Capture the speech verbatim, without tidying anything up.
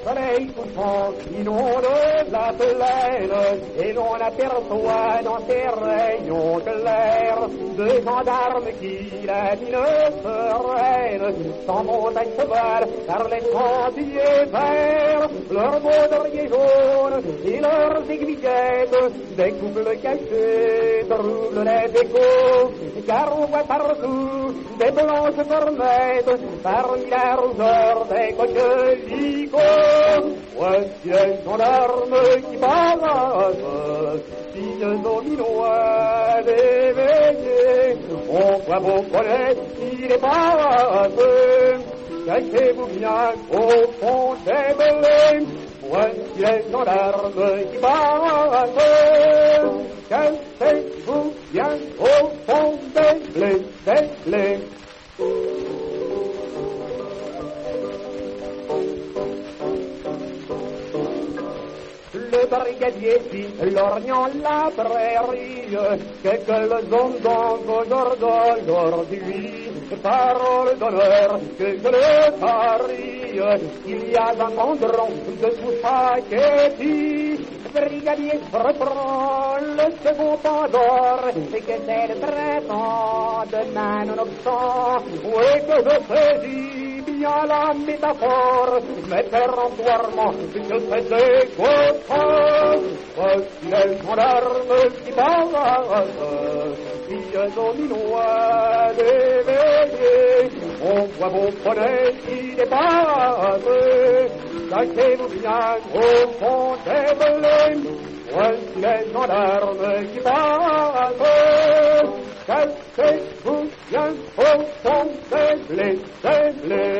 soleil couchant inonde la plaine et l'on aperçoit dans ses rayons clairs deux gendarmes qui la mine sereine sans montagne cheval par les sentiers verts, leurs baudriers jaunes et leurs aiguillettes découpent le cachet, troublent les échos, car on voit partout des blanches cornettes parmi la rougeur des coquelicots. Voici les gendarmes qui passent, filles dominois éveillées, on voit vos collègues qui les passent. Cachez-vous bien au fond des blés, voici les gendarmes qui passent. Cachez-vous bien au fond des blés, des blés. Le brigadier dit, lorgnant la prairie, que que le zonzon aujourd'hui, parole d'honneur que je le parie, il y a un mandron dessous chaque épi. Brigadier reprend le second pandore, et que c'est le traitant de man nonobstant, oui que je saisis bien la métaphore, mais péremptoirement, je faisais comprendre, voici les gendarmes qui passent, filles dominois éveillées, on voit vos poneys qui dépassent, cachez-vous bien au fond des blés, voici les gendarmes qui passent, cachez-vous bien au fond des blés, des blés.